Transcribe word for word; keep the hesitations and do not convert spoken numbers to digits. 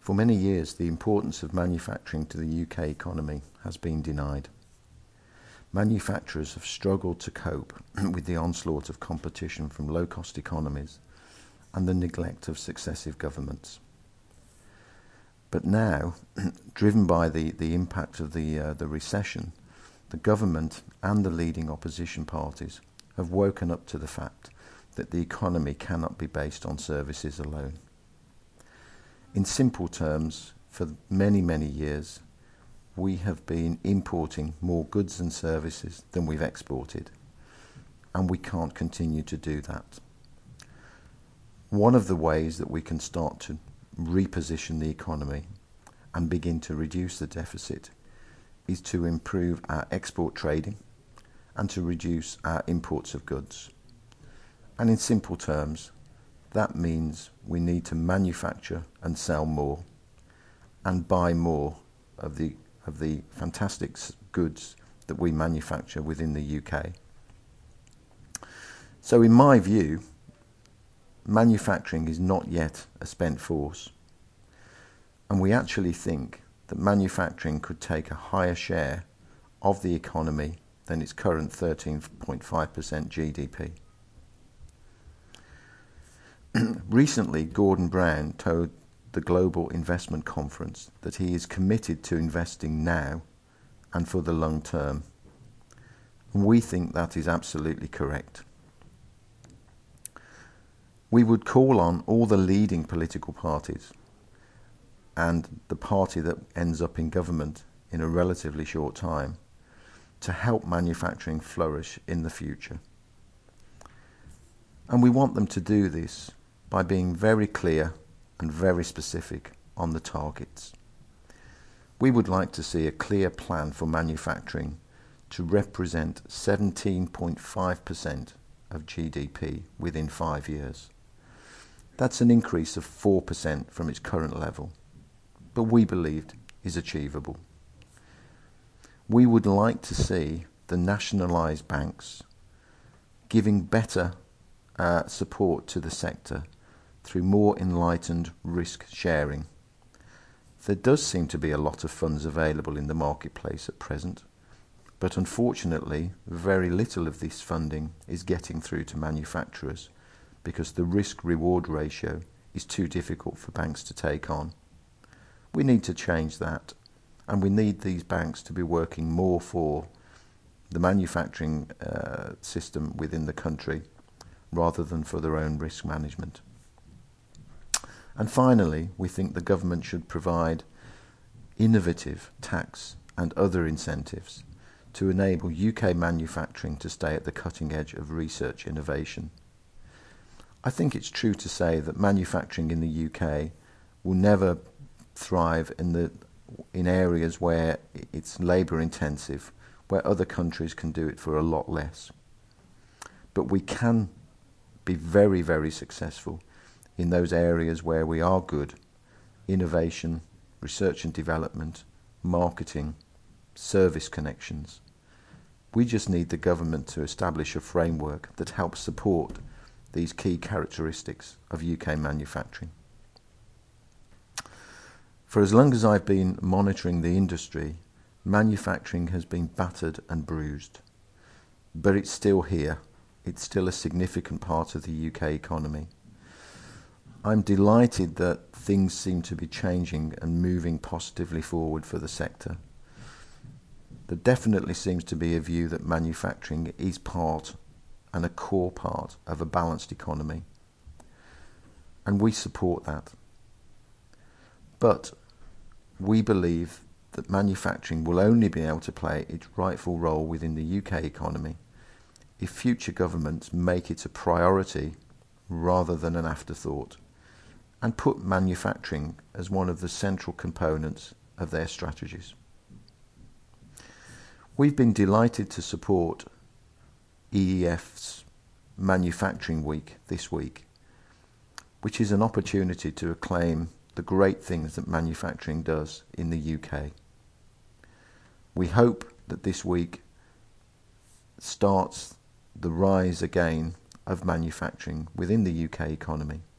For many years, the importance of manufacturing to the U K economy has been denied. Manufacturers have struggled to cope with the onslaught of competition from low-cost economies and the neglect of successive governments. But now, driven by the, the impact of the, uh, the recession, the government and the leading opposition parties have woken up to the fact that the economy cannot be based on services alone. In simple terms, for many, many years, we have been importing more goods and services than we've exported, and we can't continue to do that. One of the ways that we can start to reposition the economy and begin to reduce the deficit is to improve our export trading and to reduce our imports of goods. And in simple terms, that means we need to manufacture and sell more and buy more of the of the fantastic goods that we manufacture within the U K. So in my view, manufacturing is not yet a spent force, and we actually think that manufacturing could take a higher share of the economy than its current thirteen point five percent G D P. Recently, Gordon Brown told the Global Investment Conference that he is committed to investing now and for the long term. And we think that is absolutely correct. We would call on all the leading political parties and the party that ends up in government in a relatively short time to help manufacturing flourish in the future. And we want them to do this by being very clear and very specific on the targets. We would like to see a clear plan for manufacturing to represent seventeen point five percent of G D P within five years. That's an increase of four percent from its current level, but we believed is achievable. We would like to see the nationalised banks giving better uh, support to the sector through more enlightened risk sharing. There does seem to be a lot of funds available in the marketplace at present, but unfortunately very little of this funding is getting through to manufacturers because the risk-reward ratio is too difficult for banks to take on. We need to change that, and we need these banks to be working more for the manufacturing uh, system within the country rather than for their own risk management. And finally, we think the government should provide innovative tax and other incentives to enable U K manufacturing to stay at the cutting edge of research innovation. I think it's true to say that manufacturing in the U K will never thrive in the in areas where it's labour intensive, where other countries can do it for a lot less. But we can be very, very successful in those areas where we are good: innovation, research and development, marketing, service connections. We just need the government to establish a framework that helps support these key characteristics of U K manufacturing. For as long as I've been monitoring the industry, manufacturing has been battered and bruised. But it's still here. It's still a significant part of the U K economy. I'm delighted that things seem to be changing and moving positively forward for the sector. There definitely seems to be a view that manufacturing is part and a core part of a balanced economy. And we support that. But we believe that manufacturing will only be able to play its rightful role within the U K economy if future governments make it a priority rather than an afterthought, and put manufacturing as one of the central components of their strategies. We've been delighted to support E E F's Manufacturing Week this week, which is an opportunity to acclaim the great things that manufacturing does in the U K. We hope that this week starts the rise again of manufacturing within the U K economy.